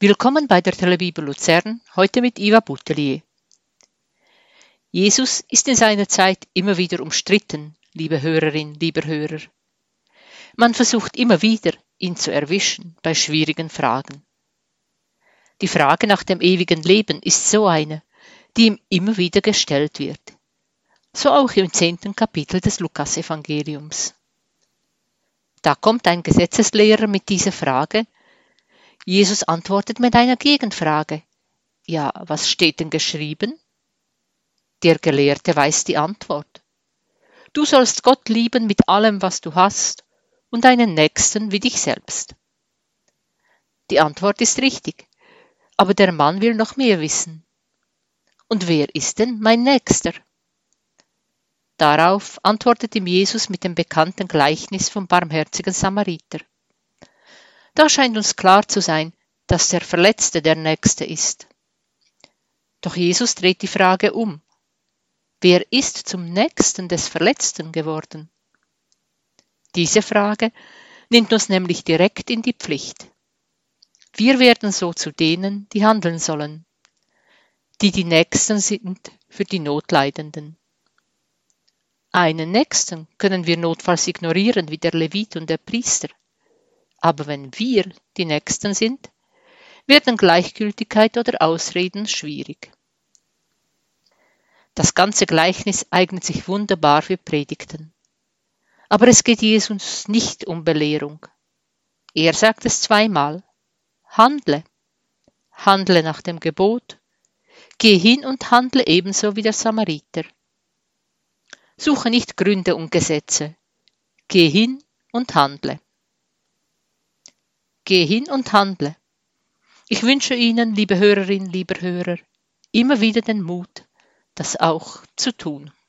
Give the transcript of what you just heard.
Willkommen bei der Telebibel Luzern, heute mit Iva Boutelier. Jesus ist in seiner Zeit immer wieder umstritten, liebe Hörerin, lieber Hörer. Man versucht immer wieder, ihn zu erwischen bei schwierigen Fragen. Die Frage nach dem ewigen Leben ist so eine, die ihm immer wieder gestellt wird. So auch im 10. Kapitel des Lukasevangeliums. Da kommt ein Gesetzeslehrer mit dieser Frage. Jesus antwortet mit einer Gegenfrage. Ja, was steht denn geschrieben? Der Gelehrte weiß die Antwort. Du sollst Gott lieben mit allem, was du hast, und deinen Nächsten wie dich selbst. Die Antwort ist richtig, aber der Mann will noch mehr wissen. Und wer ist denn mein Nächster? Darauf antwortet ihm Jesus mit dem bekannten Gleichnis vom barmherzigen Samariter. Da scheint uns klar zu sein, dass der Verletzte der Nächste ist. Doch Jesus dreht die Frage um. Wer ist zum Nächsten des Verletzten geworden? Diese Frage nimmt uns nämlich direkt in die Pflicht. Wir werden so zu denen, die handeln sollen, die Nächsten sind für die Notleidenden. Einen Nächsten können wir notfalls ignorieren, wie der Levit und der Priester. Aber wenn wir die Nächsten sind, werden Gleichgültigkeit oder Ausreden schwierig. Das ganze Gleichnis eignet sich wunderbar für Predigten. Aber es geht Jesus nicht um Belehrung. Er sagt es zweimal. Handle. Handle nach dem Gebot. Geh hin und handle ebenso wie der Samariter. Suche nicht Gründe und Gesetze. Geh hin und handle. Geh hin und handle. Ich wünsche Ihnen, liebe Hörerin, lieber Hörer, immer wieder den Mut, das auch zu tun.